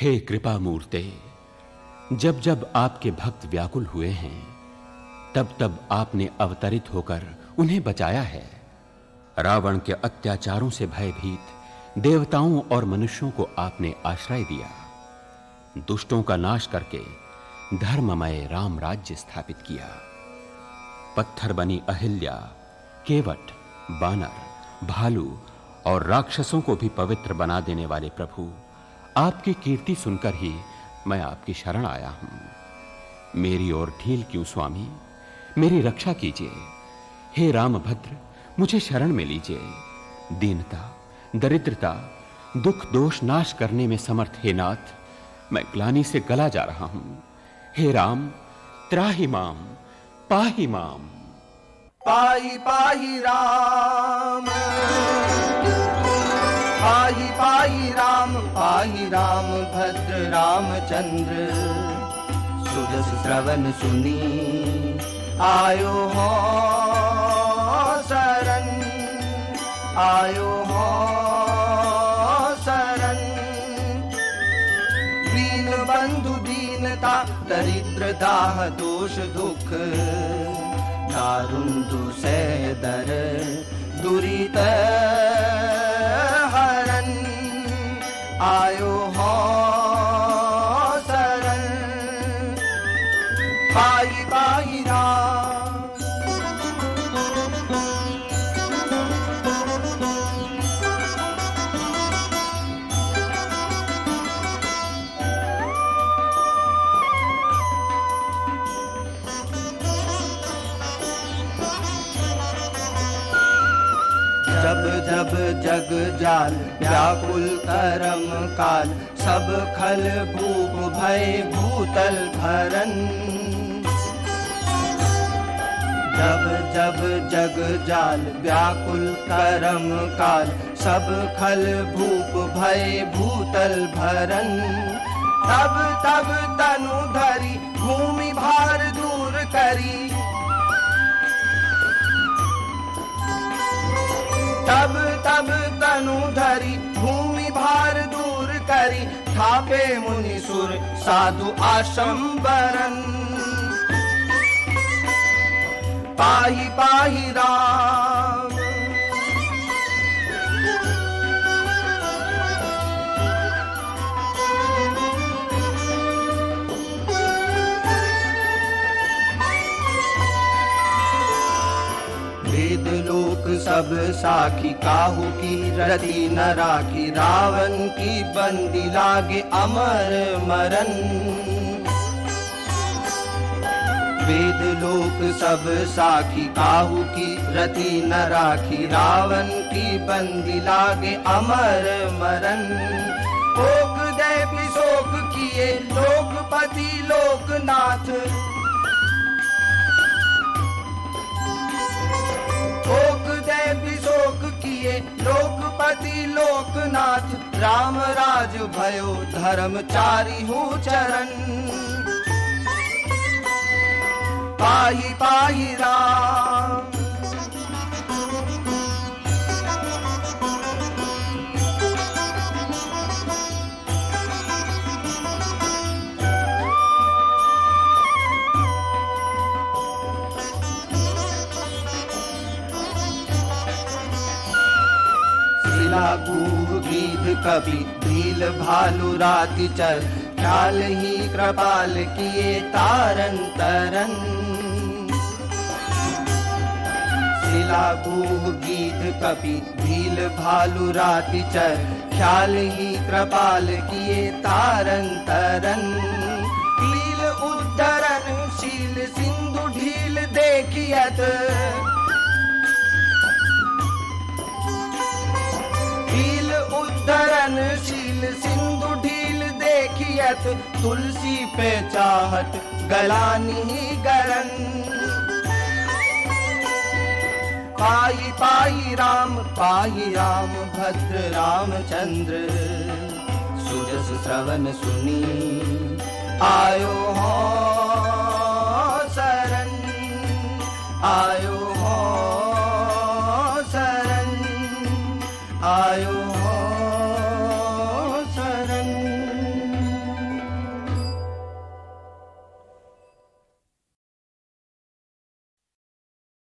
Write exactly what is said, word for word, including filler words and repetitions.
हे कृपा मूर्ते, जब जब आपके भक्त व्याकुल हुए हैं, तब तब आपने अवतरित होकर उन्हें बचाया है। रावण के अत्याचारों से भयभीत देवताओं और मनुष्यों को आपने आश्रय दिया। दुष्टों का नाश करके धर्ममय राम राज्य स्थापित किया। पत्थर बनी अहिल्या, केवट, बानर, भालू और राक्षसों को भी पवित्र बना देने वाले प्रभु, आपकी कीर्ति सुनकर ही मैं आपकी शरण आया हूं। मेरी ओर ढील क्यों स्वामी, मेरी रक्षा कीजिए। हे रामभद्र, मुझे शरण में लीजिए। दीनता, दरिद्रता, दुख दोष नाश करने में समर्थ हे नाथ, मैं ग्लानि से गला जा रहा हूं। हे राम, त्राहि माम, पाहि माम। पाहि पाहि राम, पाहि पाहि राम, पाहि राम भद्र रामचंद्र। सुजस श्रवण सुनी आयो हो शरण, आयो हो शरण। दीन बंधु दीनता, दरिद्र दाह दोष दुख, दारुण दुसह दर दुरित हरण। आयो हो शरण, पाहि पाहि राम। जब जब जग जाल व्याकुल करम काल, सब खल भूप भय भूतल भरन। जब जब जग जाल व्याकुल करम काल, सब खल भूप भय भूतल भरन। तब तब तनु धरी भूमि भार दूर करी, तब तब तनु धरी भूमि भार दूर करी। थापे मुनि सुर साधु आश्रम बरन। पाहि पाहि राम, वेद लोक सब साखी, काहू की रति न राखी। रावण की बंदी लागे अमर मरन। वेद लोक सब साखी, काहू की रति न राखी। रावण की बंदी लागे अमर मरन। ओक दे विशोक किए लोकपति लोकनाथ। ओक दे विशोक किए लोकपति लोकनाथ। राम राज भयो धर्मचारी हूँ चरण। पाहि पाहि राम, लागू गीध कवि भील भालू राति चर। ख्याल ही कृपाल किए तारन तरन। सिलागू गीध कवि भील भालू राति चर। ख्याल ही कृपाल किए तारन तरन। लील उद्धरण शील सिंधु ढील देखियत। उद्धरण शील सिंधु ढील देखियत। तुलसी पे चाहत गलानी गरन। पाहि पाहि राम, पाहि राम भद्र रामचंद्र। सुजस श्रवण सुनी आयो हो